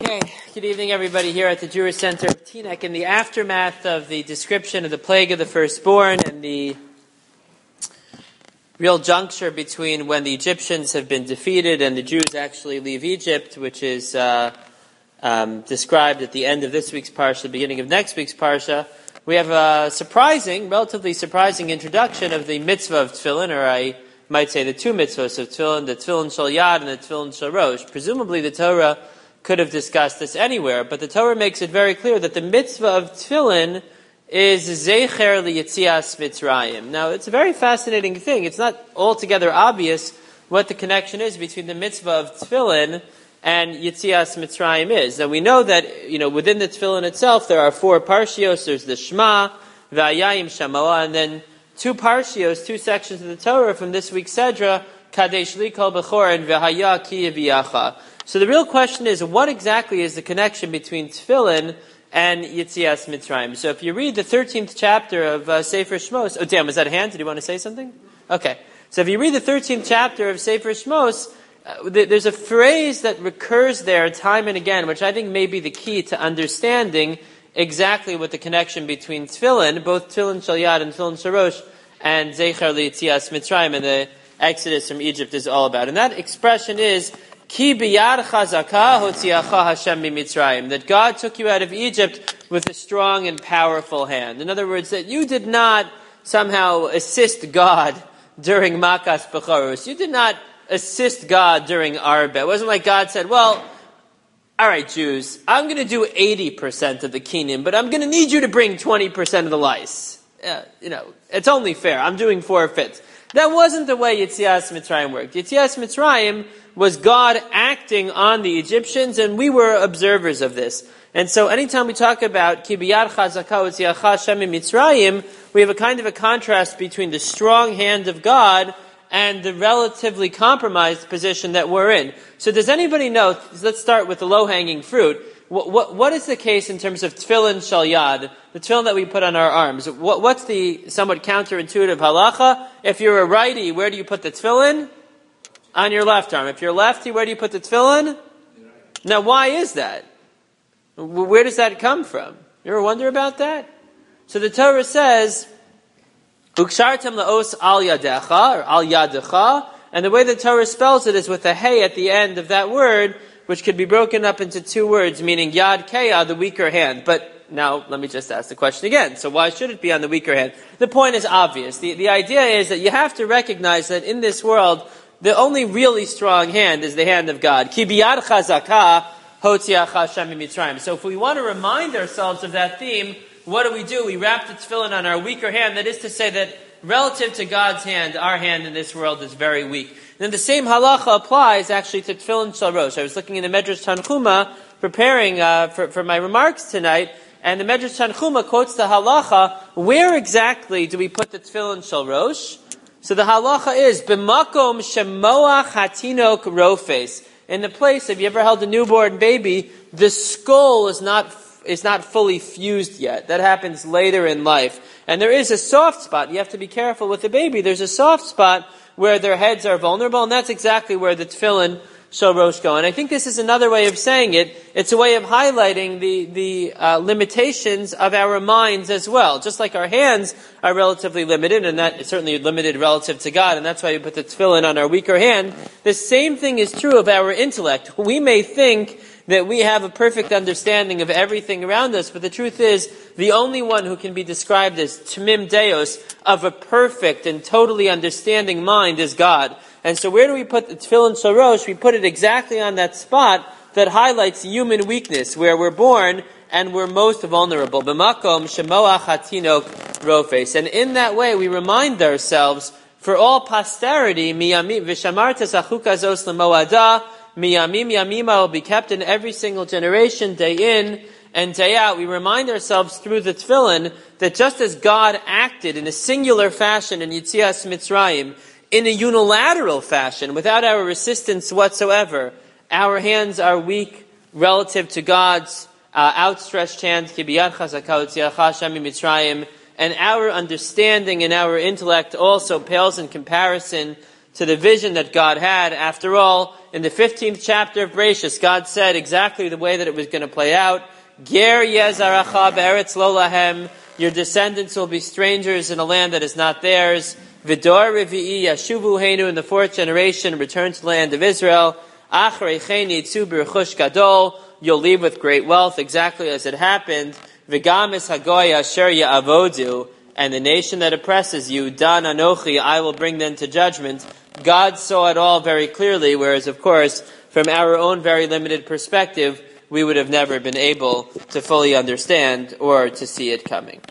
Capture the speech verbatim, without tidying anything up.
Okay, good evening everybody here at the Jewish Center of Teaneck. In the aftermath of the description of the plague of the firstborn and the real juncture between when the Egyptians have been defeated and the Jews actually leave Egypt, which is uh, um, described at the end of this week's parsha, the beginning of next week's parsha, we have a surprising, relatively surprising introduction of the mitzvah of tefillin, or I might say the two mitzvahs of tefillin, the tefillin shel yad and the tefillin shel rosh. Presumably the Torah could have discussed this anywhere, but the Torah makes it very clear that the mitzvah of tefillin is zecher liyetzias Mitzrayim. Now, it's a very fascinating thing. It's not altogether obvious what the connection is between the mitzvah of tefillin and Yetzias Mitzrayim is. Now, we know that, you know, within the tefillin itself, there are four parshios. There's the Shema, V'ayayim Shamoah, and then two parshios, two sections of the Torah from this week's Sedra, Kadesh li kol bechor and V'haya ki yaviyacha. So the real question is, what exactly is the connection between tefillin and Yetzias Mitzrayim? So if you read the thirteenth chapter of uh, Sefer Shmos, oh damn, was that a hand? Did you want to say something? Okay. So if you read the thirteenth chapter of Sefer Shmos, uh, th- there's a phrase that recurs there time and again, which I think may be the key to understanding exactly what the connection between tefillin, both tefillin shel yad and tefillin shel rosh, and Zecher Yetzias Mitzrayim and the Exodus from Egypt is all about. And that expression is, Ki biyad chazaka hotziacha Hashem b'Mitzrayim, that God took you out of Egypt with a strong and powerful hand. In other words, that you did not somehow assist God during Makas Bechoros. You did not assist God during Arba. It wasn't like God said, well, all right, Jews, I'm going to do eighty percent of the Kenim, but I'm going to need you to bring twenty percent of the lice. Uh, you know, it's only fair. I'm doing four-fifths. That wasn't the way Yetzias Mitzrayim worked. Yetzias Mitzrayim was God acting on the Egyptians, and we were observers of this. And so anytime we talk about Ki biyad chazaka hotziacha Hashem Mitzrayim, we have a kind of a contrast between the strong hand of God and the relatively compromised position that we're in. So does anybody know, let's start with the low-hanging fruit, what, what, what is the case in terms of tefillin shel yad, the tefillin that we put on our arms? What, what's the somewhat counterintuitive halacha? If you're a righty, where do you put the tefillin? On your left arm. If you're lefty, where do you put the tefillin? Now, why is that? Where does that come from? You ever wonder about that? So the Torah says, Ukshartem laos al yadecha, or al yadecha, and the way the Torah spells it is with a hey at the end of that word, which could be broken up into two words, meaning yad keya, the weaker hand. But now, let me just ask the question again. So why should it be on the weaker hand? The point is obvious. The, the idea is that you have to recognize that in this world, the only really strong hand is the hand of God. Ki biyad chazaka hotziacha Hashem Mitzrayim. So if we want to remind ourselves of that theme, what do we do? We wrap the tefillin on our weaker hand. That is to say that relative to God's hand, our hand in this world is very weak. And then the same halacha applies actually to tefillin shel rosh. I was looking in the Medrash Tanchuma, preparing uh, for, for my remarks tonight, and the Medrash Tanchuma quotes the halacha, where exactly do we put the tefillin shel rosh? So the halacha is, b'makom shemoach hatinok rofes. In the place, have you ever held a newborn baby, the skull is not is not fully fused yet. That happens later in life. And there is a soft spot. You have to be careful with the baby. There's a soft spot where their heads are vulnerable, and that's exactly where the tefillin shel rosh go. And I think this is another way of saying it. It's a way of highlighting the, the uh, limitations of our minds as well. Just like our hands are relatively limited, and that is certainly limited relative to God, and that's why we put the tefillin on our weaker hand. The same thing is true of our intellect. We may think that we have a perfect understanding of everything around us, but the truth is, the only one who can be described as Tmim Deos, of a perfect and totally understanding mind, is God. And so where do we put the tefillin shel rosh? We put it exactly on that spot that highlights human weakness, where we're born and we're most vulnerable. B'makom shemoach hatinok rofes. And in that way, we remind ourselves, for all posterity, miyamim v'shamarta zachuka zos lemoada, miyamim yamima will be kept in every single generation, day in and day out. We remind ourselves through the tefillin that just as God acted in a singular fashion in Yetzias Mitzrayim, in a unilateral fashion, without our assistance whatsoever, our hands are weak relative to God's uh, outstretched hand, Ki biyad chazaka hotziacha Hashem Mitzrayim, and our understanding and our intellect also pales in comparison to the vision that God had. After all, in the fifteenth chapter of Bereshis, God said exactly the way that it was going to play out. Ger yezaracha be'eretz lo lahem. Your descendants will be strangers in a land that is not theirs. V'dor revi'i yashuvu heinu. In the fourth generation, return to the land of Israel. Achrei chen yitzu b'rechush gadol. You'll leave with great wealth, exactly as it happened. V'gam es hagoy asher ya'avodu. And the nation that oppresses you, Dan Anochi, I will bring them to judgment. God saw it all very clearly, whereas, of course, from our own very limited perspective, we would have never been able to fully understand or to see it coming.